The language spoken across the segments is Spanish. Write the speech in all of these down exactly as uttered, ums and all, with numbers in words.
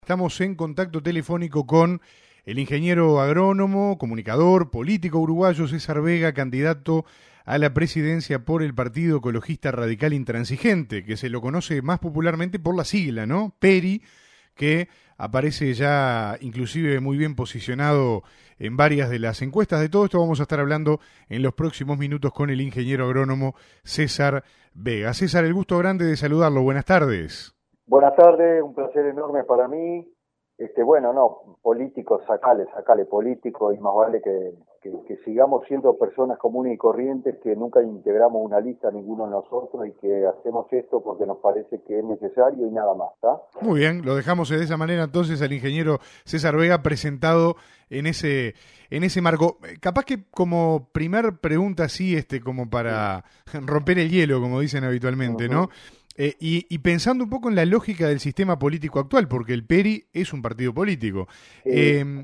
Estamos en contacto telefónico con el ingeniero agrónomo, comunicador, político uruguayo César Vega, candidato a la presidencia por el Partido Ecologista Radical Intransigente, que se lo conoce más popularmente por la sigla, ¿no? PERI, que aparece ya inclusive muy bien posicionado en varias de las encuestas. De todo esto vamos a estar hablando en los próximos minutos con el ingeniero agrónomo César Vega. César, el gusto grande de saludarlo. Buenas tardes. Buenas tardes, un placer enorme para mí. Este, bueno, no, políticos, sacale, sacale políticos, y más vale que, que, que sigamos siendo personas comunes y corrientes, que nunca integramos una lista ninguno de nosotros y que hacemos esto porque nos parece que es necesario y nada más, ¿está? Muy bien, lo dejamos de esa manera entonces al ingeniero César Vega presentado en ese en ese marco. Capaz que como primer pregunta así, este, como para romper el hielo, como dicen habitualmente, ¿no? Uh-huh. Eh, y, y pensando un poco en la lógica del sistema político actual, porque el PERI es un partido político. Sí. Eh,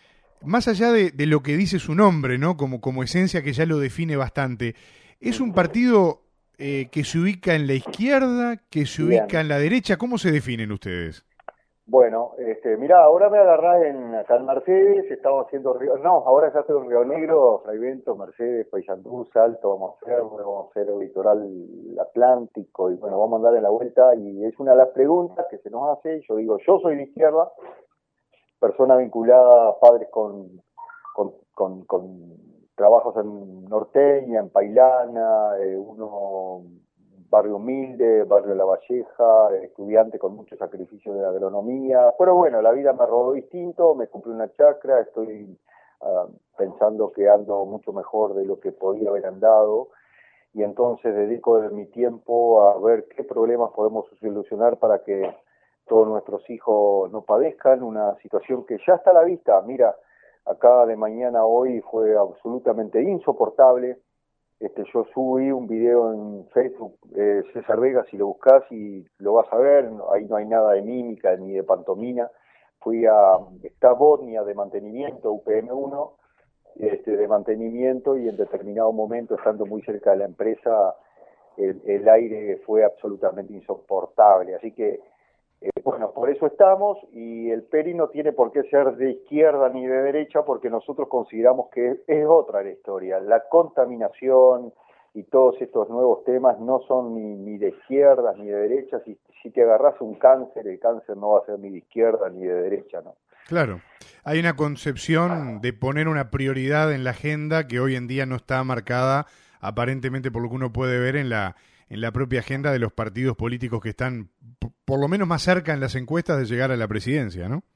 más allá de, de lo que dice su nombre, ¿no? Como, como esencia que ya lo define bastante, ¿es un partido eh, que se ubica en la izquierda, que se ubica Bien. en la derecha? ¿Cómo se definen ustedes? Bueno, este, mirá, ahora me agarrás en, acá en Mercedes, estamos haciendo Río, no, ahora ya estoy en Río Negro, Fraiventos, Mercedes, Paysandú, Salto, vamos a hacer, vamos a hacer el litoral atlántico, y bueno, vamos a andar en la vuelta, y es una de las preguntas que se nos hace. Yo digo, yo soy de izquierda, persona vinculada a padres con, con, con, con trabajos en Norteña, en Pailana, eh, uno... barrio humilde, barrio La Valleja, estudiante con mucho sacrificio de la agronomía, pero bueno, la vida me rodó distinto, me compré una chacra, estoy uh, pensando que ando mucho mejor de lo que podía haber andado, y entonces dedico mi tiempo a ver qué problemas podemos solucionar para que todos nuestros hijos no padezcan una situación que ya está a la vista. Mira, acá de mañana hoy fue absolutamente insoportable. Este, yo subí un video en Facebook, eh, César Vega, si lo buscas y lo vas a ver, ahí no hay nada de mímica ni de pantomina. Fui a esta Botnia de mantenimiento, U P M uno, este, de mantenimiento, y en determinado momento, estando muy cerca de la empresa, el, el aire fue absolutamente insoportable. Así que, eh, bueno, por eso estamos, y el PERI no tiene por qué ser de izquierda ni de derecha, porque nosotros consideramos que es, es otra la historia. La contaminación y todos estos nuevos temas no son ni, ni de izquierdas ni de derechas. Si, si te agarras un cáncer, el cáncer no va a ser ni de izquierda ni de derecha, ¿no? Claro, hay una concepción de poner una prioridad en la agenda que hoy en día no está marcada, aparentemente por lo que uno puede ver en la en la propia agenda de los partidos políticos que están por lo menos más cerca en las encuestas de llegar a la presidencia, ¿no?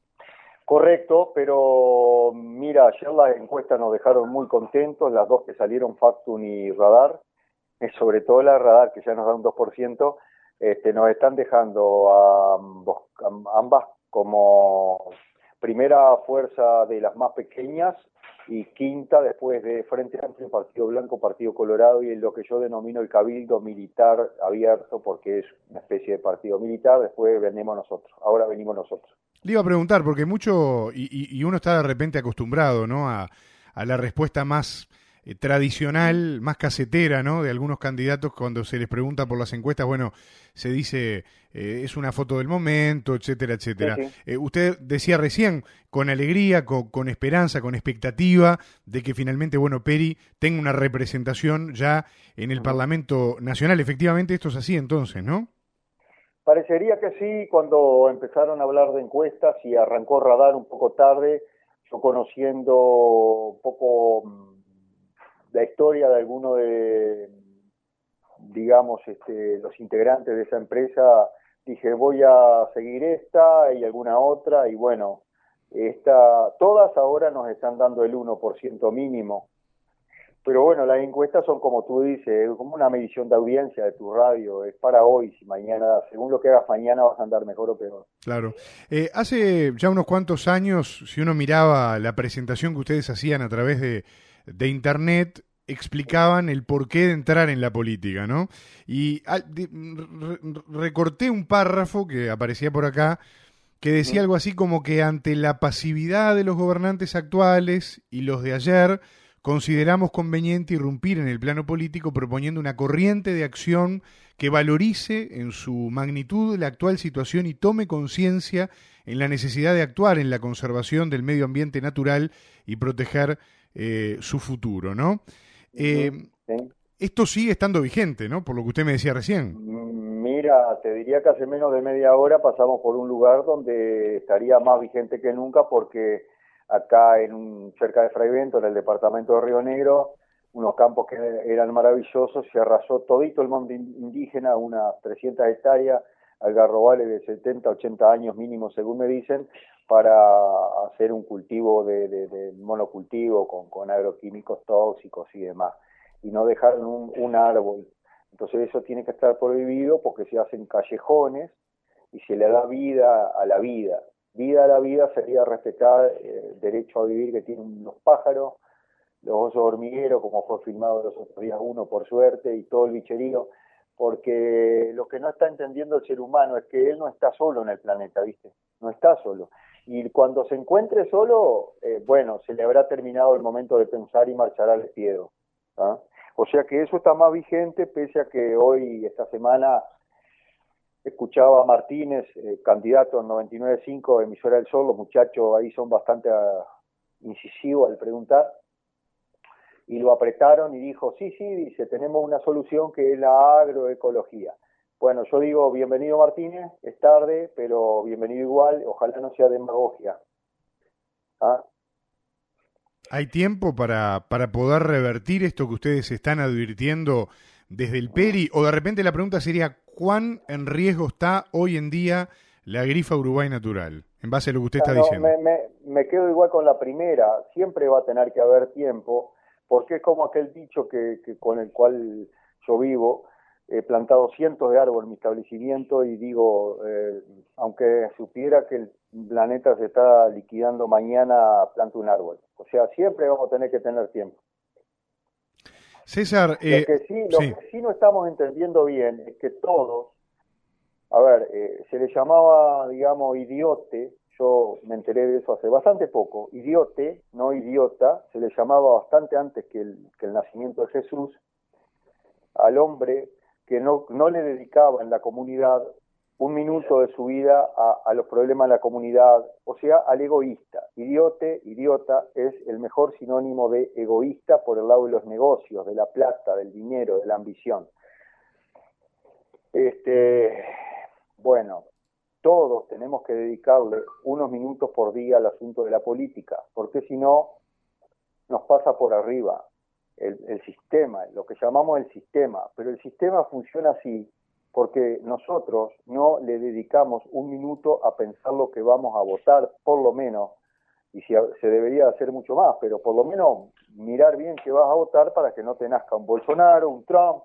Correcto, pero mira, ayer las encuestas nos dejaron muy contentos, las dos que salieron, Factum y Radar, eh, sobre todo la Radar, que ya nos da un dos por ciento, este, nos están dejando a ambos, a ambas como primera fuerza de las más pequeñas, y quinta después de Frente Amplio, Partido Blanco, Partido Colorado, y en lo que yo denomino el cabildo militar abierto, porque es una especie de partido militar. Después venimos nosotros, ahora venimos nosotros. Le iba a preguntar, porque mucho, y, y uno está de repente acostumbrado, ¿no?, a, a la respuesta más eh, tradicional, más casetera, ¿no?, de algunos candidatos cuando se les pregunta por las encuestas. Bueno, se dice, eh, es una foto del momento, etcétera, etcétera. Sí, sí. Eh, usted decía recién, con alegría, con, con esperanza, con expectativa de que finalmente, bueno, PERI tenga una representación ya en el uh-huh. Parlamento Nacional. Efectivamente, esto es así entonces, ¿no? Parecería que sí, cuando empezaron a hablar de encuestas y arrancó Radar un poco tarde, yo conociendo un poco la historia de alguno de, digamos, este, los integrantes de esa empresa, dije, voy a seguir esta y alguna otra, y bueno, esta, todas ahora nos están dando el uno por ciento mínimo. Pero bueno, las encuestas son como tú dices, es como una medición de audiencia de tu radio, es para hoy, si mañana, según lo que hagas mañana vas a andar mejor o peor. Claro. Eh, hace ya unos cuantos años, si uno miraba la presentación que ustedes hacían a través de, de internet, explicaban el porqué de entrar en la política, ¿no? Y ah, de, re, recorté un párrafo que aparecía por acá, que decía algo así como que ante la pasividad de los gobernantes actuales y los de ayer, consideramos conveniente irrumpir en el plano político proponiendo una corriente de acción que valorice en su magnitud la actual situación y tome conciencia en la necesidad de actuar en la conservación del medio ambiente natural y proteger eh, su futuro, ¿no? Eh, Sí. Esto sigue estando vigente, ¿no? Por lo que usted me decía recién. Mira, te diría que hace menos de media hora pasamos por un lugar donde estaría más vigente que nunca, porque acá en un, cerca de Fraivento, en el departamento de Río Negro, unos campos que eran maravillosos, se arrasó todito el monte indígena, unas trescientas hectáreas, algarrobales de setenta, ochenta años mínimo, según me dicen, para hacer un cultivo de, de, de monocultivo con, con agroquímicos tóxicos y demás, y no dejaron un, un árbol. Entonces eso tiene que estar prohibido porque se hacen callejones y se le da vida a la vida. Vida a la vida sería respetar eh, el derecho a vivir que tienen los pájaros, los osos hormigueros, como fue filmado los otros días uno, por suerte, y todo el bicherío, porque lo que no está entendiendo el ser humano es que él no está solo en el planeta, ¿viste? No está solo. Y cuando se encuentre solo, eh, bueno, se le habrá terminado el momento de pensar y marchar al despiedo, ¿ah? O sea que eso está más vigente, pese a que hoy, esta semana, escuchaba a Martínez, eh, candidato en noventa y nueve punto cinco, emisora del Sol. Los muchachos ahí son bastante uh, incisivos al preguntar, y lo apretaron y dijo, sí, sí, dice, tenemos una solución que es la agroecología. Bueno, yo digo, bienvenido Martínez, es tarde, pero bienvenido igual, ojalá no sea demagogia. ¿Ah? ¿Hay tiempo para, para poder revertir esto que ustedes están advirtiendo desde el Peri? O de repente la pregunta sería, ¿cuán en riesgo está hoy en día la grifa Uruguay natural? En base a lo que usted está no, diciendo. Me, me, me quedo igual con la primera, siempre va a tener que haber tiempo, porque es como aquel dicho que, que con el cual yo vivo. He plantado cientos de árboles en mi establecimiento y digo, eh, aunque supiera que el planeta se está liquidando mañana, planto un árbol. O sea, siempre vamos a tener que tener tiempo. César, eh, lo que sí, lo sí. que sí no estamos entendiendo bien es que todos, a ver, eh, se le llamaba, digamos, idiote. Yo me enteré de eso hace bastante poco. Idiote, no idiota, se le llamaba bastante antes que el, que el nacimiento de Jesús al hombre que no, no le dedicaba en la comunidad un minuto de su vida a, a los problemas de la comunidad, o sea, al egoísta. Idiote, idiota, es el mejor sinónimo de egoísta por el lado de los negocios, de la plata, del dinero, de la ambición. Este, bueno, todos tenemos que dedicarle unos minutos por día al asunto de la política, porque si no, nos pasa por arriba. El, el sistema, lo que llamamos el sistema, pero el sistema funciona así porque nosotros no le dedicamos un minuto a pensar lo que vamos a votar, por lo menos, y si, se debería hacer mucho más, pero por lo menos mirar bien qué vas a votar para que no te nazca un Bolsonaro, un Trump,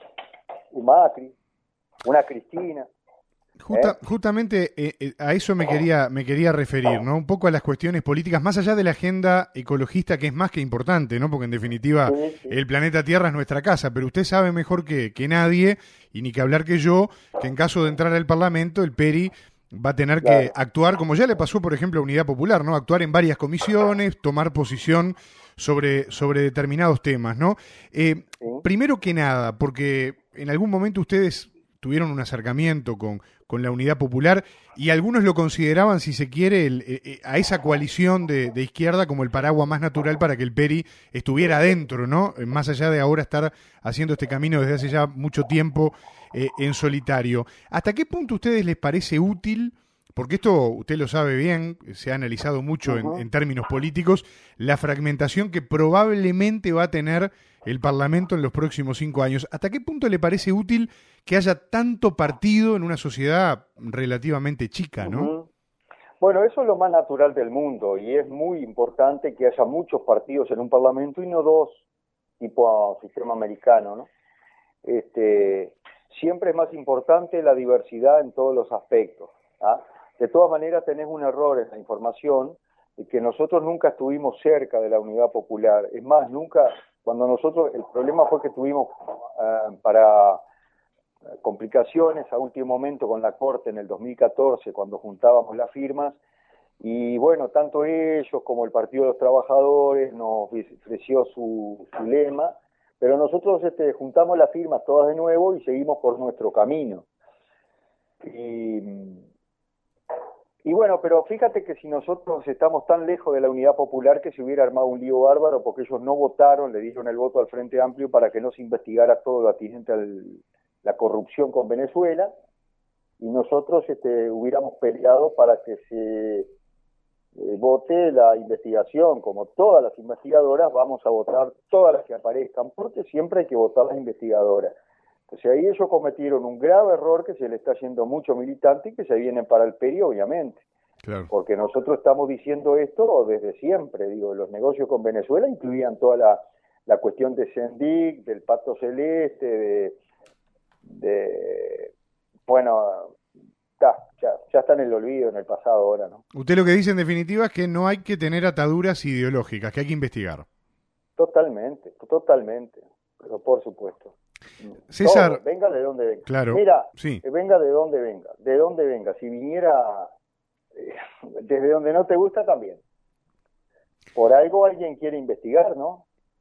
un Macri, una Cristina. Justa, ¿Eh? Justamente eh, eh, a eso me quería, me quería referir, ¿no? Un poco a las cuestiones políticas, más allá de la agenda ecologista, que es más que importante, ¿no? Porque en definitiva Sí, sí. el planeta Tierra es nuestra casa, pero usted sabe mejor que, que nadie, y ni que hablar que yo, que en caso de entrar al Parlamento, el Peri va a tener Claro. que actuar, como ya le pasó, por ejemplo, a Unidad Popular, ¿no? Actuar en varias comisiones, tomar posición sobre, sobre determinados temas, ¿no? Eh, Sí. Primero que nada, porque en algún momento ustedes tuvieron un acercamiento con, con la Unidad Popular y algunos lo consideraban, si se quiere, el, eh, a esa coalición de, de izquierda como el paraguas más natural para que el Peri estuviera adentro, ¿no? Más allá de ahora estar haciendo este camino desde hace ya mucho tiempo eh, en solitario. ¿Hasta qué punto a ustedes les parece útil? Porque esto, usted lo sabe bien, se ha analizado mucho Uh-huh. en, en términos políticos, la fragmentación que probablemente va a tener el Parlamento en los próximos cinco años. ¿Hasta qué punto le parece útil que haya tanto partido en una sociedad relativamente chica, no? Uh-huh. Bueno, eso es lo más natural del mundo y es muy importante que haya muchos partidos en un parlamento y no dos, tipo sistema americano, ¿no? Este, siempre es más importante la diversidad en todos los aspectos, ¿ah? De todas maneras tenés un error en la información, que nosotros nunca estuvimos cerca de la Unidad Popular. Es más, nunca, cuando nosotros, el problema fue que tuvimos uh, para complicaciones a último momento con la Corte en el dos mil catorce, cuando juntábamos las firmas, Y bueno, tanto ellos como el Partido de los Trabajadores nos ofreció su, su lema, pero nosotros este, juntamos las firmas todas de nuevo y seguimos por nuestro camino. Y, y bueno, pero fíjate que si nosotros estamos tan lejos de la unidad popular que se hubiera armado un lío bárbaro porque ellos no votaron, le dieron el voto al Frente Amplio para que no se investigara todo lo atinente a la corrupción con Venezuela, y nosotros este, hubiéramos peleado para que se eh, vote la investigación. Como todas las investigadoras, vamos a votar todas las que aparezcan, porque siempre hay que votar las investigadoras. Entonces ahí ellos cometieron un grave error que se le está yendo mucho militante y que se vienen para el P E R I, obviamente. Claro. Porque nosotros estamos diciendo esto desde siempre. Digo, los negocios con Venezuela incluían toda la, la cuestión de Sendic, del Pacto Celeste, de... de bueno, ta, ya, ya está en el olvido, en el pasado ahora, ¿no? Usted lo que dice en definitiva es que no hay que tener ataduras ideológicas, que hay que investigar. Totalmente, totalmente, pero por supuesto. César, todo, venga de donde venga. Claro, Mira, sí. venga de donde venga, de donde venga. Si viniera eh, desde donde no te gusta, también. Por algo alguien quiere investigar, ¿no?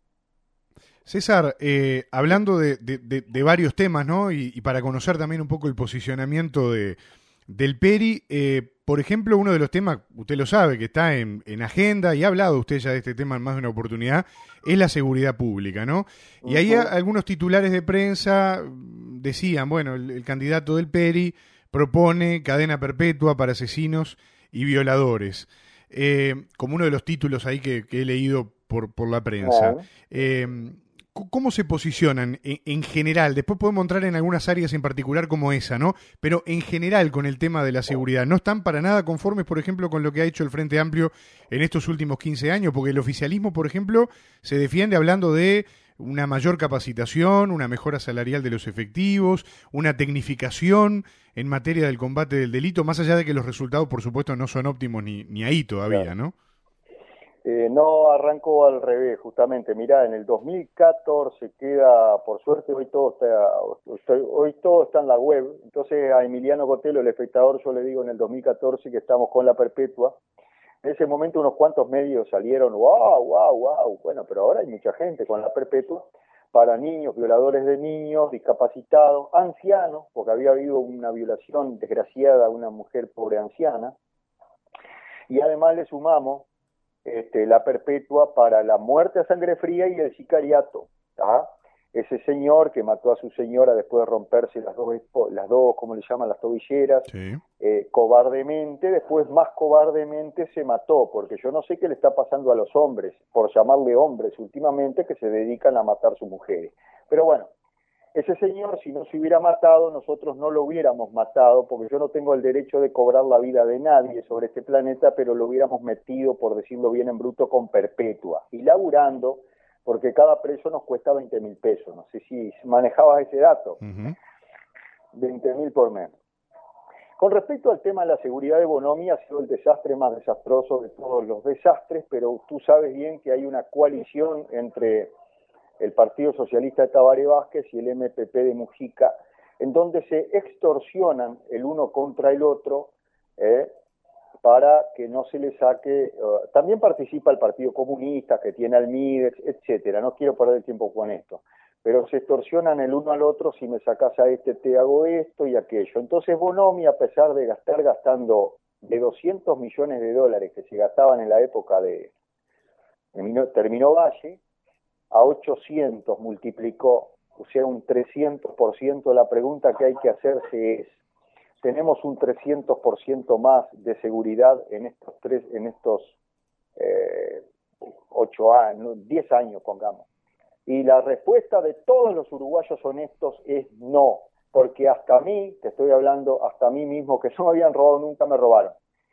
César, eh, hablando de, de, de, de varios temas, ¿no? Y, y para conocer también un poco el posicionamiento de, del P E R I, eh, por ejemplo, uno de los temas, usted lo sabe, que está en, en agenda, y ha hablado usted ya de este tema en más de una oportunidad, es la seguridad pública, ¿no? Y uh-huh. ahí a, algunos titulares de prensa decían, bueno, el, el candidato del P E R I propone cadena perpetua para asesinos y violadores, eh, como uno de los títulos ahí que, que he leído por, por la prensa. Uh-huh. Eh, ¿Cómo se posicionan en, en general? Después podemos entrar en algunas áreas en particular como esa, ¿no? Pero en general con el tema de la seguridad, ¿no están para nada conformes, por ejemplo, con lo que ha hecho el Frente Amplio en estos últimos quince años? Porque el oficialismo, por ejemplo, se defiende hablando de una mayor capacitación, una mejora salarial de los efectivos, una tecnificación en materia del combate del delito, más allá de que los resultados, por supuesto, no son óptimos ni, ni ahí todavía, claro. ¿no? Eh, no, arrancó al revés, justamente. Mirá, en el dos mil catorce queda, por suerte, hoy todo está, hoy todo está en la web. Entonces a Emiliano Cotelo, el espectador, yo le digo en el dos mil catorce que estamos con la perpetua. En ese momento unos cuantos medios salieron, wow, wow, wow. Bueno, pero ahora hay mucha gente con la perpetua para niños, violadores de niños, discapacitados, ancianos, porque había habido una violación desgraciada a una mujer pobre anciana. Y además le sumamos Este, la perpetua para la muerte a sangre fría y el sicariato. ¿Ah? Ese señor que mató a su señora después de romperse las dos, las dos ¿cómo le llaman? Las tobilleras, sí. eh, cobardemente, después más cobardemente se mató, porque yo no sé qué le está pasando a los hombres, por llamarle hombres últimamente, que se dedican a matar a sus mujeres. Pero bueno, ese señor, si no se hubiera matado, nosotros no lo hubiéramos matado, porque yo no tengo el derecho de cobrar la vida de nadie sobre este planeta, pero lo hubiéramos metido, por decirlo bien en bruto, con perpetua. Y laburando, porque cada preso nos cuesta veinte mil pesos. No sé si manejabas ese dato. Uh-huh. veinte mil por mes. Con respecto al tema de la seguridad de Bonomi, ha sido el desastre más desastroso de todos los desastres, pero tú sabes bien que hay una coalición entre el Partido Socialista de Tabaré Vázquez y el M P P de Mujica, en donde se extorsionan el uno contra el otro eh, para que no se le saque. Uh, también participa el Partido Comunista, que tiene al MIDEX, etcétera. No quiero perder el tiempo con esto, pero se extorsionan el uno al otro: si me sacas a este te hago esto y aquello. Entonces Bonomi, a pesar de gastar gastando de doscientos millones de dólares que se gastaban en la época de, de Terminó Valle, a ochocientos multiplicó, o sea, un trescientos por ciento. La pregunta que hay que hacerse es, ¿tenemos un trescientos por ciento más de seguridad en estos tres, en estos eh, ocho años, diez años, pongamos? Y la respuesta de todos los uruguayos honestos es no, porque hasta a mí, te estoy hablando, hasta a mí mismo, que no me habían robado nunca, me robaron.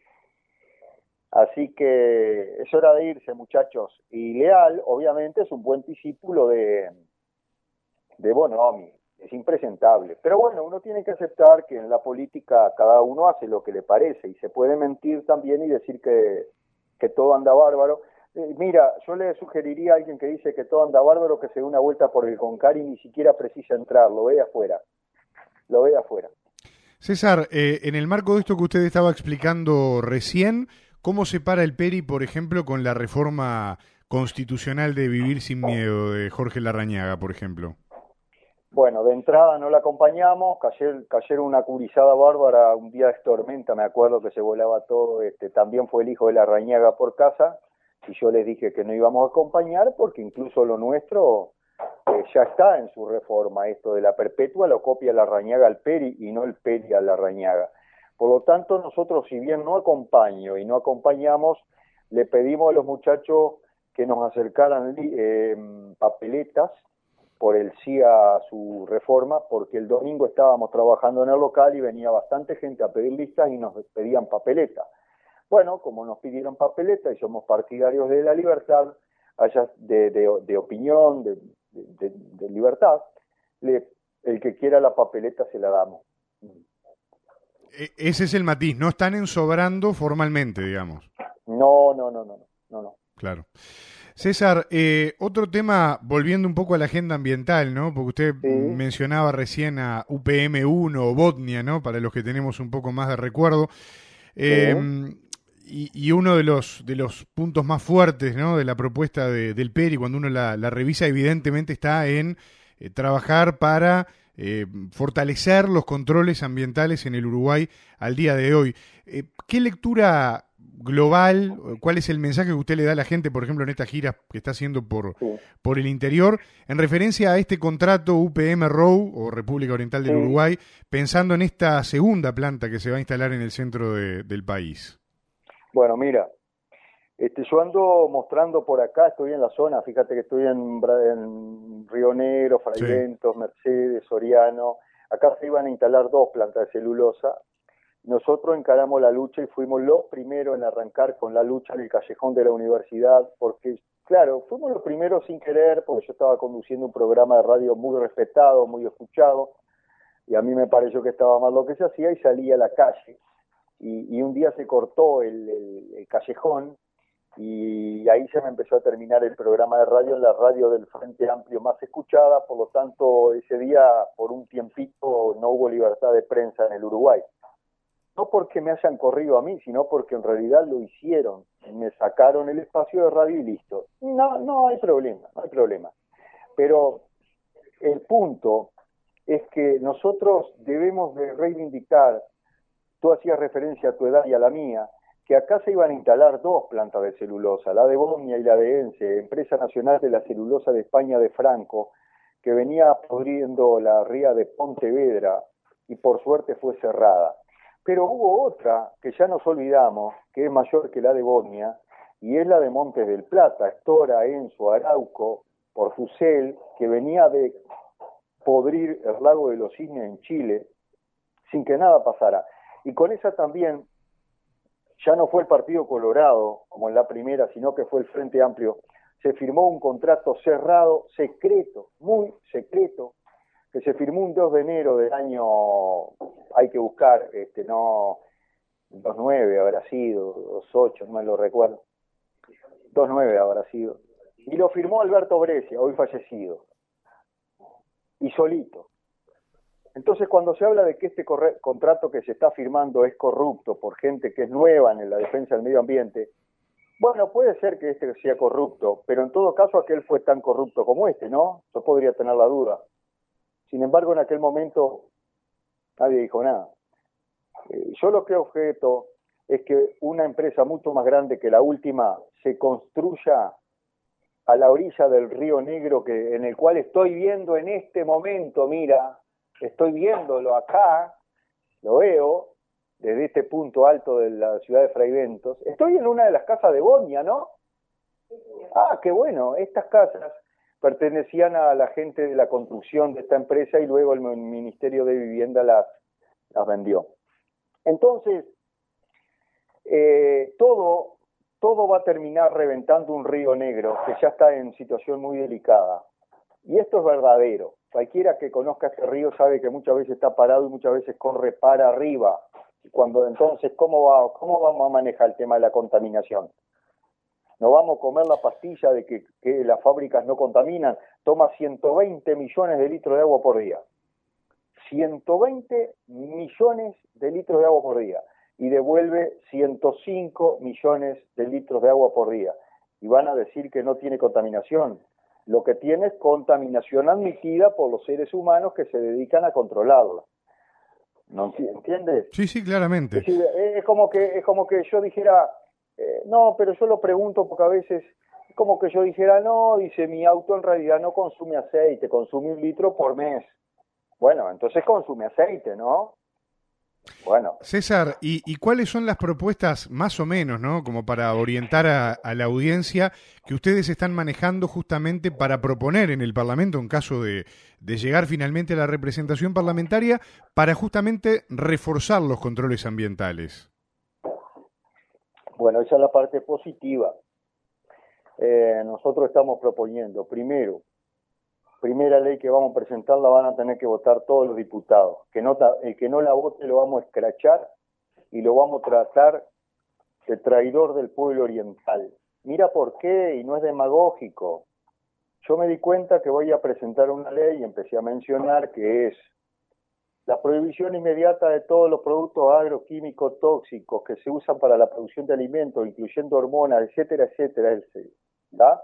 Así que es hora de irse, muchachos. Y Leal, obviamente, es un buen discípulo de, de Bonomi. Es impresentable. Pero bueno, uno tiene que aceptar que en la política cada uno hace lo que le parece. Y se puede mentir también y decir que, que todo anda bárbaro. Eh, mira, yo le sugeriría a alguien que dice que todo anda bárbaro que se dé una vuelta por el Concar y ni siquiera precisa entrar. Lo ve afuera. Lo ve afuera. César, eh, en el marco de esto que usted estaba explicando recién, ¿cómo se para el Peri, por ejemplo, con la reforma constitucional de Vivir sin Miedo de Jorge Larrañaga, por ejemplo? Bueno, de entrada no la acompañamos, cayeron, cayeron una curizada bárbara, un día de tormenta, me acuerdo que se volaba todo, este, también fue el hijo de Larrañaga por casa, y yo les dije que no íbamos a acompañar porque incluso lo nuestro eh, ya está en su reforma, esto de la perpetua lo copia Larrañaga al Peri y no el Peri a Larrañaga. Por lo tanto, nosotros, si bien no acompaño y no acompañamos, le pedimos a los muchachos que nos acercaran eh, papeletas por el sí a su reforma, porque el domingo estábamos trabajando en el local y venía bastante gente a pedir listas y nos pedían papeleta. Bueno, como nos pidieron papeleta y somos partidarios de la libertad, haya de, de, de opinión, de, de, de libertad, le, el que quiera la papeleta se la damos. Ese es el matiz, no están ensobrando formalmente, digamos. No, no, no, no, no, no. Claro. César, eh, otro tema, volviendo un poco a la agenda ambiental, ¿no? Porque usted Sí. mencionaba recién a U P M uno o Botnia, ¿no? Para los que tenemos un poco más de recuerdo. Eh, Sí. y, y uno de los de los puntos más fuertes, ¿no? De la propuesta de, del Peri, cuando uno la, la revisa, evidentemente está en eh, trabajar para eh, fortalecer los controles ambientales en el Uruguay al día de hoy. Eh, ¿Qué lectura global, cuál es el mensaje que usted le da a la gente, por ejemplo, en esta gira que está haciendo por, Sí. por el interior, en referencia a este contrato U P M R O U, o República Oriental del Sí. Uruguay, pensando en esta segunda planta que se va a instalar en el centro de, del país? Bueno, mira, este, yo ando mostrando por acá, estoy en la zona, fíjate que estoy en, Bra- en Río Negro, Sí. Fraiventos, Mercedes, Soriano. Acá se iban a instalar dos plantas de celulosa. Nosotros encaramos la lucha y fuimos los primeros en arrancar con la lucha en el callejón de la universidad, porque, claro, fuimos los primeros sin querer, porque yo estaba conduciendo un programa de radio muy respetado, muy escuchado, y a mí me pareció que estaba mal lo que se hacía y salí a la calle. Y, y un día se cortó el, el, el callejón y ahí se me empezó a terminar el programa de radio en la radio del Frente Amplio más escuchada, por lo tanto ese día por un tiempito no hubo libertad de prensa en el Uruguay. No porque me hayan corrido a mí, sino porque en realidad lo hicieron, me sacaron el espacio de radio y listo. No, no hay problema, no hay problema. Pero el punto es que nosotros debemos de reivindicar, tú hacías referencia a tu edad y a la mía, que acá se iban a instalar dos plantas de celulosa, la de Bosnia y la de Ence, empresa nacional de la celulosa de España de Franco, que venía podriendo la ría de Pontevedra y por suerte fue cerrada. Pero hubo otra que ya nos olvidamos, que es mayor que la de Bosnia, y es la de Montes del Plata, Estora, Enzo, Arauco, Portucel, que venía de podrir el lago de los Cisnes en Chile, sin que nada pasara. Y con esa también, ya no fue el Partido Colorado, como en la primera, sino que fue el Frente Amplio, se firmó un contrato cerrado, secreto, muy secreto, que se firmó un dos de enero del año, hay que buscar, este no, dos nueve habrá sido, dos ocho, no me lo recuerdo, dos nueve habrá sido, y lo firmó Alberto Brescia, hoy fallecido, y solito. Entonces, cuando se habla de que este corre- contrato que se está firmando es corrupto por gente que es nueva en la defensa del medio ambiente, bueno, puede ser que este sea corrupto, pero en todo caso aquel fue tan corrupto como este, ¿no? Yo podría tener la duda. Sin embargo, en aquel momento nadie dijo nada. Eh, yo lo que objeto es que una empresa mucho más grande que la última se construya a la orilla del Río Negro, que en el cual estoy viendo en este momento, mira, estoy viéndolo acá, lo veo desde este punto alto de la ciudad de Fraiventos. Estoy en una de las casas de Bosnia, ¿no? Ah, qué bueno, estas casas pertenecían a la gente de la construcción de esta empresa y luego el Ministerio de Vivienda las, las vendió. Entonces, eh, todo, todo va a terminar reventando un Río Negro que ya está en situación muy delicada. Y esto es verdadero. Cualquiera que conozca este río sabe que muchas veces está parado y muchas veces corre para arriba. Y cuando entonces, ¿cómo va, cómo vamos a manejar el tema de la contaminación? ¿No vamos a comer la pastilla de que, que las fábricas no contaminan? Toma ciento veinte millones de litros de agua por día. ciento veinte millones de litros de agua por día. y devuelve ciento cinco millones de litros de agua por día. Y van a decir que no tiene contaminación. Lo que tiene es contaminación admitida por los seres humanos que se dedican a controlarla. ¿No entiendes? Sí, sí, claramente. Es decir, es como que, es como que yo dijera, eh, no, pero yo lo pregunto porque a veces es como que yo dijera, no, dice, mi auto en realidad no consume aceite, consume un litro por mes. Bueno, entonces consume aceite, ¿no? Bueno. César, ¿y, ¿y cuáles son las propuestas más o menos, ¿no? Como para orientar a, a la audiencia que ustedes están manejando justamente para proponer en el Parlamento, en caso de, de llegar finalmente a la representación parlamentaria, para justamente reforzar los controles ambientales? Bueno, esa es la parte positiva. Eh, nosotros estamos proponiendo, primero, primera ley que vamos a presentar la van a tener que votar todos los diputados. Que no, el que no la vote lo vamos a escrachar y lo vamos a tratar de traidor del pueblo oriental. Mira por qué, y no es demagógico. Yo me di cuenta que voy a presentar una ley y empecé a mencionar que es la prohibición inmediata de todos los productos agroquímicos tóxicos que se usan para la producción de alimentos, incluyendo hormonas, etcétera, etcétera, ¿da?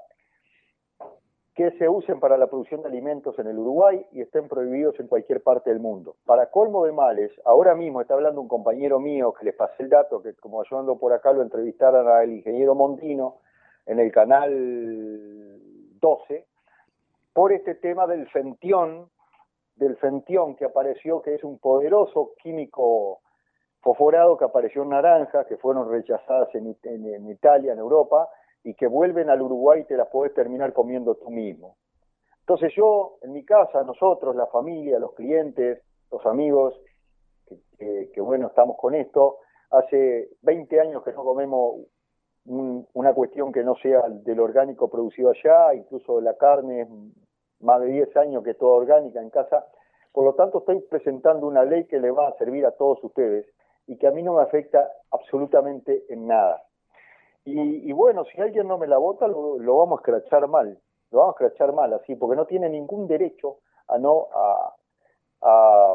Que se usen para la producción de alimentos en el Uruguay y estén prohibidos en cualquier parte del mundo. Para colmo de males, ahora mismo está hablando un compañero mío que les pasé el dato, que como yo ando por acá lo entrevistaron al ingeniero Mondino en el canal doce, por este tema del fentión, del fentión que apareció, que es un poderoso químico fosforado que apareció en naranjas, que fueron rechazadas en, en, en Italia, en Europa, y que vuelven al Uruguay y te las podés terminar comiendo tú mismo. Entonces yo, en mi casa, nosotros, la familia, los clientes, los amigos, que, que, que bueno, estamos con esto, hace veinte años que no comemos un, una cuestión que no sea del orgánico producido allá, incluso la carne es más de diez años que es toda orgánica en casa, por lo tanto estoy presentando una ley que le va a servir a todos ustedes y que a mí no me afecta absolutamente en nada. Y, y bueno, si alguien no me la vota, lo, lo vamos a escrachar mal, lo vamos a escrachar mal así, porque no tiene ningún derecho a no, a, a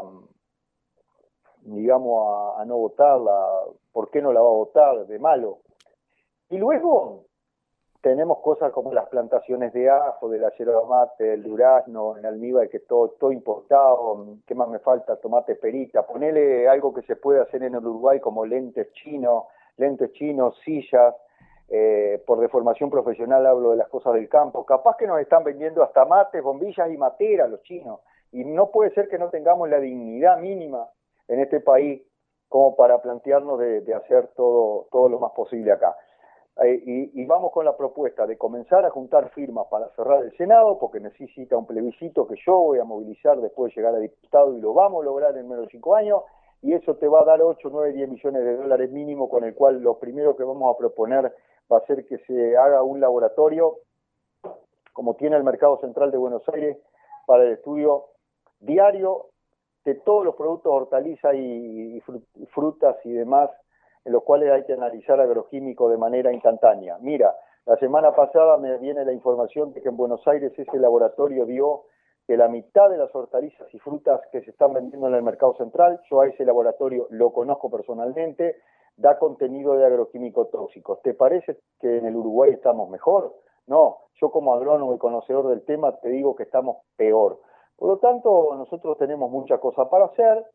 digamos, a, a no votarla. ¿Por qué no la va a votar? De malo. Y luego tenemos cosas como las plantaciones de ajo, de la yerba mate, del durazno, en almíbar, que todo, todo importado. ¿Qué más me falta? Tomate perita. Ponele algo que se puede hacer en el Uruguay como lentes chinos, lentes chinos, sillas. Eh, por deformación profesional hablo de las cosas del campo. Capaz que nos están vendiendo hasta mates, bombillas y materas los chinos. Y no puede ser que no tengamos la dignidad mínima en este país como para plantearnos de, de hacer todo, todo lo más posible acá. Eh, y, y vamos con la propuesta de comenzar a juntar firmas para cerrar el Senado, porque necesita un plebiscito que yo voy a movilizar después de llegar a diputado, y lo vamos a lograr en menos de cinco años, y eso te va a dar ocho, nueve, diez millones de dólares mínimo, con el cual lo primero que vamos a proponer va a ser que se haga un laboratorio, como tiene el Mercado Central de Buenos Aires, para el estudio diario de todos los productos hortalizas y frutas y demás, en los cuales hay que analizar agroquímicos de manera instantánea. Mira, la semana pasada me viene la información de que en Buenos Aires ese laboratorio dio que la mitad de las hortalizas y frutas que se están vendiendo en el Mercado Central, yo a ese laboratorio lo conozco personalmente, da contenido de agroquímicos tóxicos. ¿Te parece que en el Uruguay estamos mejor? No, yo como agrónomo y conocedor del tema te digo que estamos peor. Por lo tanto, nosotros tenemos muchas cosas para hacer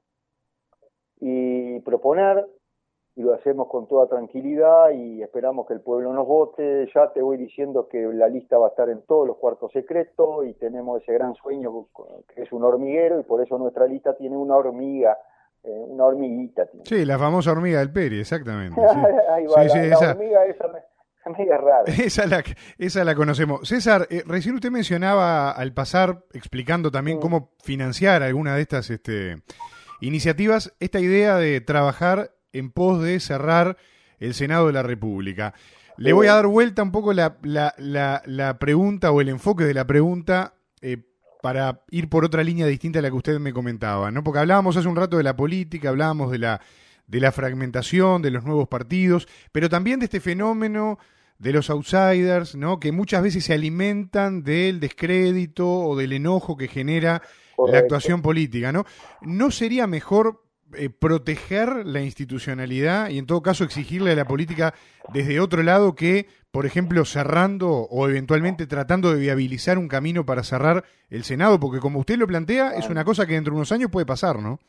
y proponer, y lo hacemos con toda tranquilidad y esperamos que el pueblo nos vote. Ya te voy diciendo que la lista va a estar en todos los cuartos secretos y tenemos ese gran sueño que es un hormiguero, y por eso nuestra lista tiene una hormiga, eh, una hormiguita. Tiene. Sí, la famosa hormiga del Peri, exactamente. Sí. Ahí va, sí, la, sí, la esa... hormiga esa me... Amiga rara. Esa la, esa la conocemos. César, eh, recién usted mencionaba al pasar, explicando también mm. cómo financiar alguna de estas este, iniciativas, esta idea de trabajar en pos de cerrar el Senado de la República. Le voy a dar vuelta un poco la, la, la, la pregunta o el enfoque de la pregunta eh, para ir por otra línea distinta a la que usted me comentaba, ¿no? Porque hablábamos hace un rato de la política, hablábamos de la, de la fragmentación, de los nuevos partidos, pero también de este fenómeno de los outsiders, ¿no? Que muchas veces se alimentan del descrédito o del enojo que genera Correcto. La actuación política, ¿no? ¿No sería mejor eh, proteger la institucionalidad y en todo caso exigirle a la política desde otro lado que, por ejemplo, cerrando o eventualmente tratando de viabilizar un camino para cerrar el Senado? Porque como usted lo plantea, es una cosa que dentro de unos años puede pasar, ¿no?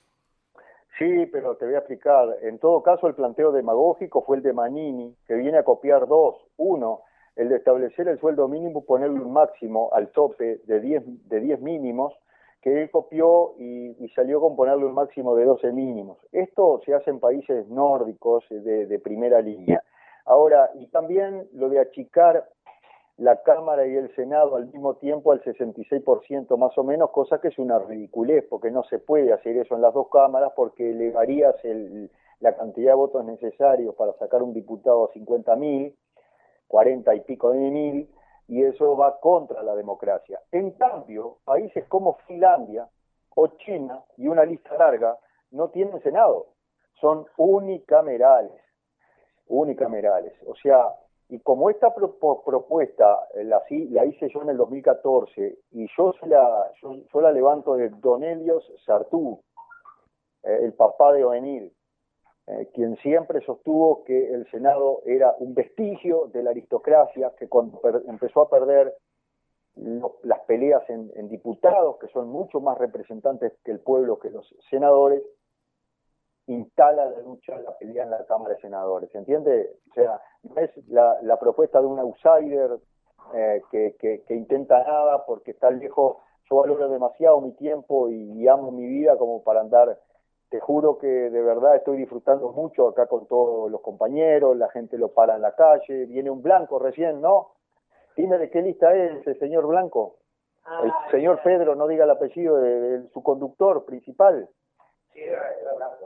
Sí, pero te voy a explicar. En todo caso, el planteo demagógico fue el de Manini, que viene a copiar dos. Uno, el de establecer el sueldo mínimo, ponerle un máximo al tope de diez, de diez mínimos, que él copió y, y salió con ponerle un máximo de doce mínimos. Esto se hace en países nórdicos de, de primera línea. Ahora, y también lo de achicar la Cámara y el Senado al mismo tiempo al sesenta y seis por ciento más o menos, cosa que es una ridiculez, porque no se puede hacer eso en las dos cámaras, porque elevarías el, la cantidad de votos necesarios para sacar un diputado a cincuenta mil, cuarenta y pico de mil, y eso va contra la democracia. En cambio, países como Finlandia o China, y una lista larga, no tienen Senado, son unicamerales, unicamerales, o sea, y como esta pro, propuesta la, la hice yo en el dos mil catorce, y yo, la, yo, yo la levanto de Don Helios Sartú, eh, el papá de O'Neill, eh, quien siempre sostuvo que el Senado era un vestigio de la aristocracia, que cuando per, empezó a perder lo, las peleas en, en diputados, que son mucho más representantes que el pueblo, que los senadores, instala la lucha, la pelea en la Cámara de Senadores, ¿entiende? O sea, no es la, la propuesta de un outsider eh, que, que, que intenta nada porque está lejos. Yo valoro demasiado mi tiempo y, y amo mi vida como para andar. Te juro que de verdad estoy disfrutando mucho acá con todos los compañeros, la gente lo para en la calle, viene un blanco recién, ¿no? Dime de qué lista es el señor Blanco. El señor Pedro, no diga el apellido de, de su conductor principal. Sí, era Blanco.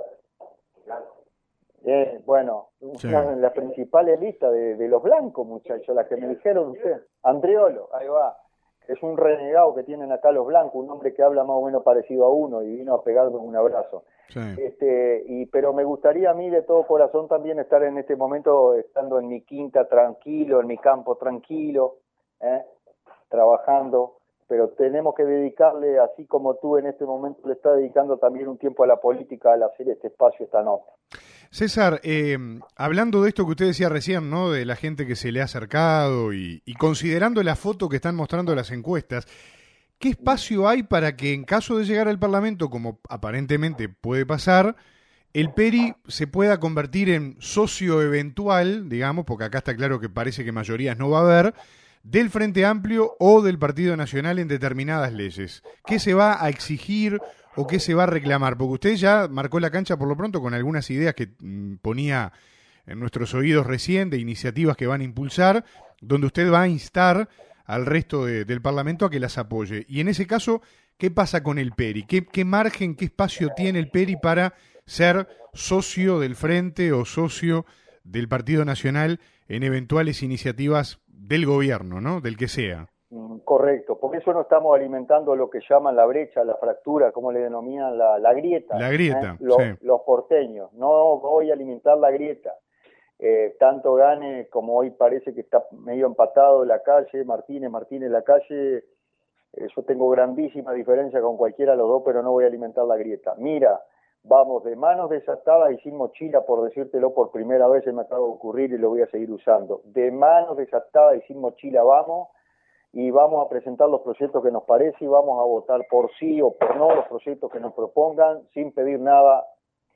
Eh, bueno, sí. Una de las principales listas de, de los blancos, muchachos, las que me dijeron ustedes. Andreolo, ahí va. Es un renegado que tienen acá los blancos, un hombre que habla más o menos parecido a uno y vino a pegarme un abrazo. Sí. Este, y, pero me gustaría a mí de todo corazón también estar en este momento, estando en mi quinta tranquilo, en mi campo tranquilo, ¿eh? Trabajando. Pero tenemos que dedicarle, así como tú en este momento le estás dedicando también un tiempo a la política, al hacer este espacio, esta nota. César, eh, hablando de esto que usted decía recién, ¿no? De la gente que se le ha acercado y, y considerando la foto que están mostrando las encuestas, ¿qué espacio hay para que en caso de llegar al Parlamento, como aparentemente puede pasar, el Peri se pueda convertir en socio eventual, digamos, porque acá está claro que parece que mayorías no va a haber, del Frente Amplio o del Partido Nacional en determinadas leyes? ¿Qué se va a exigir o qué se va a reclamar? Porque usted ya marcó la cancha por lo pronto con algunas ideas que mmm, ponía en nuestros oídos recién, de iniciativas que van a impulsar, donde usted va a instar al resto de, del Parlamento a que las apoye. Y en ese caso, ¿qué pasa con el Peri? ¿Qué, qué margen, qué espacio tiene el Peri para ser socio del Frente o socio del Partido Nacional en eventuales iniciativas del gobierno, ¿no? Del que sea? Correcto, por eso no estamos alimentando lo que llaman la brecha, la fractura, como le denominan la, la grieta. La grieta, ¿eh? Los, sí. Los porteños, no voy a alimentar la grieta. Eh, tanto Gane como hoy parece que está medio empatado en la calle, Martínez, Martínez en la calle, eh, yo tengo grandísima diferencia con cualquiera de los dos, pero no voy a alimentar la grieta. Mira, vamos de manos desatadas y sin mochila, por decírtelo por primera vez, se me acaba de ocurrir y lo voy a seguir usando. De manos desatadas y sin mochila vamos, y vamos a presentar los proyectos que nos parece y vamos a votar por sí o por no los proyectos que nos propongan, sin pedir nada,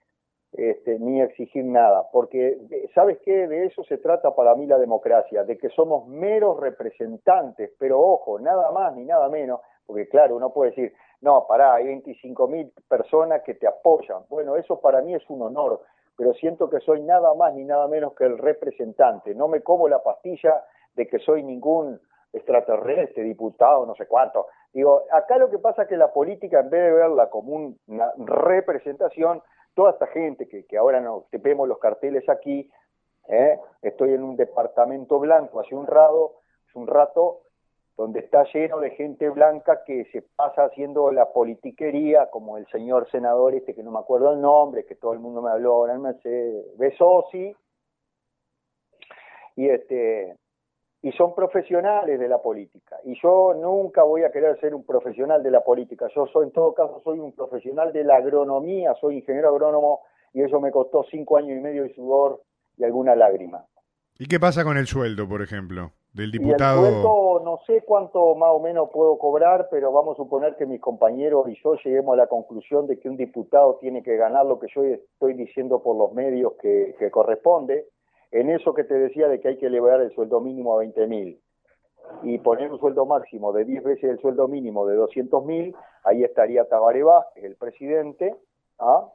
este, ni exigir nada. Porque, ¿sabes qué? De eso se trata para mí la democracia, de que somos meros representantes, pero ojo, nada más ni nada menos, porque claro, uno puede decir, no, pará, hay veinticinco mil personas que te apoyan. Bueno, eso para mí es un honor, pero siento que soy nada más ni nada menos que el representante. No me como la pastilla de que soy ningún extraterrestre, diputado, no sé cuánto. Digo, acá lo que pasa es que la política, en vez de verla como una representación, toda esta gente que, que ahora nos vemos los carteles aquí, ¿eh? Estoy en un departamento blanco hace un rato, hace un rato, donde está lleno de gente blanca que se pasa haciendo la politiquería, como el señor senador este, que no me acuerdo el nombre, que todo el mundo me habló ahora, me hace Besosi, y este... y son profesionales de la política. Y yo nunca voy a querer ser un profesional de la política. Yo soy, en todo caso, soy un profesional de la agronomía, soy ingeniero agrónomo y eso me costó cinco años y medio de sudor y alguna lágrima. ¿Y qué pasa con el sueldo, por ejemplo, del Y el diputado? sueldo, no sé cuánto más o menos puedo cobrar, pero vamos a suponer que mis compañeros y yo lleguemos a la conclusión de que un diputado tiene que ganar lo que yo estoy diciendo por los medios que, que corresponde. En eso que te decía de que hay que elevar el sueldo mínimo a veinte mil y poner un sueldo máximo de diez veces el sueldo mínimo de doscientos mil, ahí estaría Tabaré Vázquez, el presidente, ¿ah?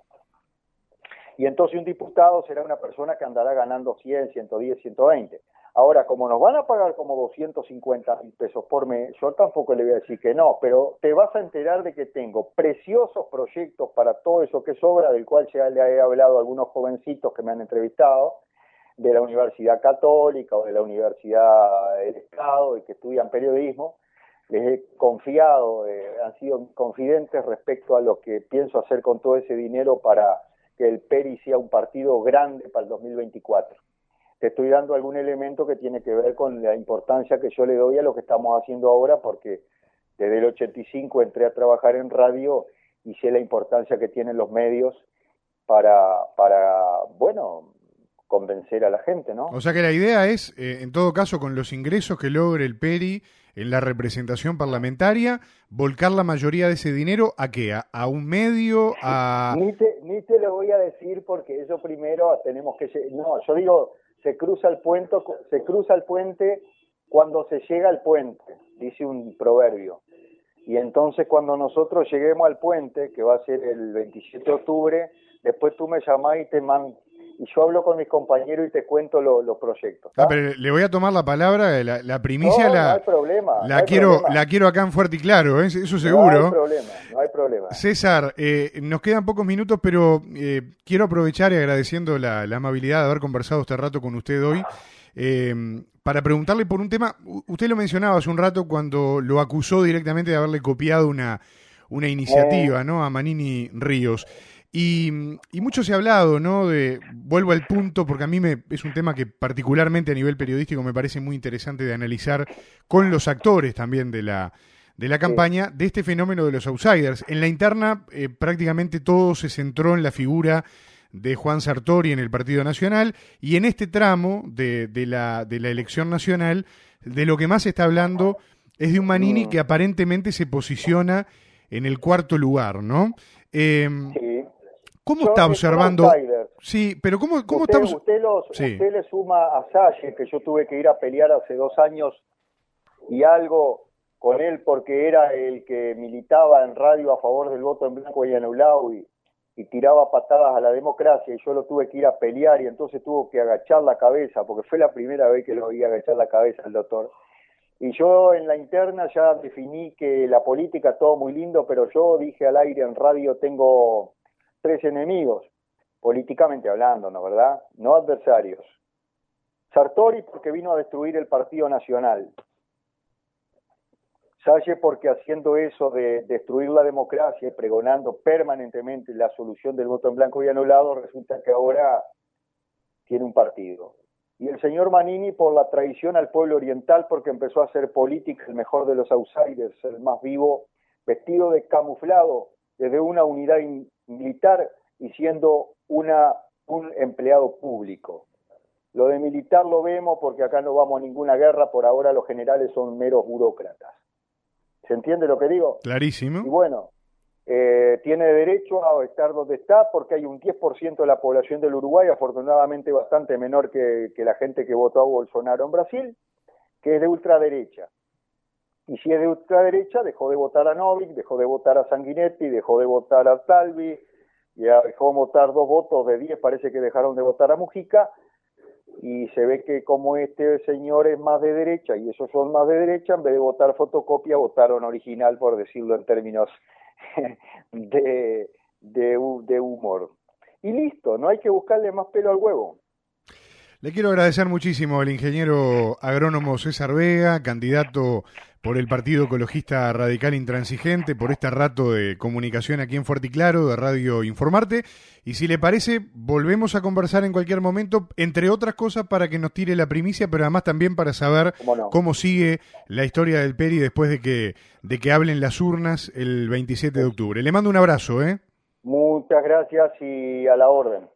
Y entonces un diputado será una persona que andará ganando cien, ciento diez, ciento veinte. Ahora, como nos van a pagar como doscientos cincuenta mil pesos por mes, yo tampoco le voy a decir que no, pero te vas a enterar de que tengo preciosos proyectos para todo eso que sobra, del cual ya le he hablado a algunos jovencitos que me han entrevistado, de la Universidad Católica o de la Universidad del Estado y que estudian periodismo. Les he confiado, eh, han sido confidentes respecto a lo que pienso hacer con todo ese dinero para que el P E R I sea un partido grande para el dos mil veinticuatro. Te estoy dando algún elemento que tiene que ver con la importancia que yo le doy a lo que estamos haciendo ahora, porque desde el ochenta y cinco entré a trabajar en radio y sé la importancia que tienen los medios para, para bueno, convencer a la gente, ¿no? O sea que la idea es, eh, en todo caso, con los ingresos que logre el P E R I en la representación parlamentaria, volcar la mayoría de ese dinero ¿a qué? ¿A, a un medio? ¿A...? Ni te, ni te lo voy a decir porque eso primero tenemos que... No, yo digo, se cruza el puente, se cruza el puente cuando se llega al puente, dice un proverbio. Y entonces cuando nosotros lleguemos al puente, que va a ser el veintisiete de octubre, después tú me llamás y te man y yo hablo con mis compañeros y te cuento los lo proyectos. Ah, pero le voy a tomar la palabra, la, la primicia no, la, no hay problema, la no hay quiero, problema. la quiero acá en fuerte y claro, ¿eh? Eso seguro. No hay problema, no hay problema. César, eh, nos quedan pocos minutos, pero eh, quiero aprovechar y agradeciendo la, la amabilidad de haber conversado este rato con usted hoy, eh, para preguntarle por un tema. Usted lo mencionaba hace un rato cuando lo acusó directamente de haberle copiado una, una iniciativa, eh. ¿no? A Manini Ríos. Y, y mucho se ha hablado, ¿no? De, vuelvo al punto, porque a mí me, es un tema que particularmente a nivel periodístico me parece muy interesante de analizar con los actores también de la, de la campaña, de este fenómeno de los outsiders. En la interna eh, prácticamente todo se centró en la figura de Juan Sartori en el Partido Nacional, y en este tramo de, de, la, de la elección nacional, de lo que más se está hablando es de un Manini que aparentemente se posiciona en el cuarto lugar, ¿no? Eh, sí. ¿Cómo Yo, está observando? Sí, pero ¿cómo, cómo usted, está? Usted, los, sí. usted le suma a Salle, que yo tuve que ir a pelear hace dos años y algo con él porque era el que militaba en radio a favor del voto en blanco y anulado y, y tiraba patadas a la democracia, y yo lo tuve que ir a pelear y entonces tuvo que agachar la cabeza, porque fue la primera vez que lo oí agachar la cabeza el doctor. Y yo en la interna ya definí que la política todo muy lindo, pero yo dije al aire en radio, tengo tres enemigos, políticamente hablando, ¿no verdad? No adversarios. Sartori porque vino a destruir el Partido Nacional. Salle porque haciendo eso de destruir la democracia y pregonando permanentemente la solución del voto en blanco y anulado, resulta que ahora tiene un partido. Y el señor Manini por la traición al pueblo oriental, porque empezó a hacer política, el mejor de los outsiders, el más vivo, vestido de camuflado desde una unidad militar y siendo una, un empleado público. Lo de militar lo vemos porque acá no vamos a ninguna guerra, por ahora los generales son meros burócratas. ¿Se entiende lo que digo? Clarísimo. Y bueno, eh, tiene derecho a estar donde está porque hay un diez por ciento de la población del Uruguay, afortunadamente bastante menor que, que la gente que votó a Bolsonaro en Brasil, que es de ultraderecha. Y si es de ultraderecha, dejó de votar a Novik, dejó de votar a Sanguinetti, dejó de votar a Talvi, ya dejó de votar dos votos de diez, parece que dejaron de votar a Mujica, y se ve que como este señor es más de derecha y esos son más de derecha, en vez de votar fotocopia, votaron original, por decirlo en términos de, de, de humor. Y listo, no hay que buscarle más pelo al huevo. Le quiero agradecer muchísimo al ingeniero agrónomo César Vega, candidato por el Partido Ecologista Radical Intransigente, por este rato de comunicación aquí en Fuerte y Claro, de Radio Informarte. Y si le parece, volvemos a conversar en cualquier momento, entre otras cosas para que nos tire la primicia, pero además también para saber ¿Cómo no? cómo sigue la historia del Peri después de que, de que hablen las urnas el veintisiete de octubre. Le mando un abrazo, ¿eh? Muchas gracias y a la orden.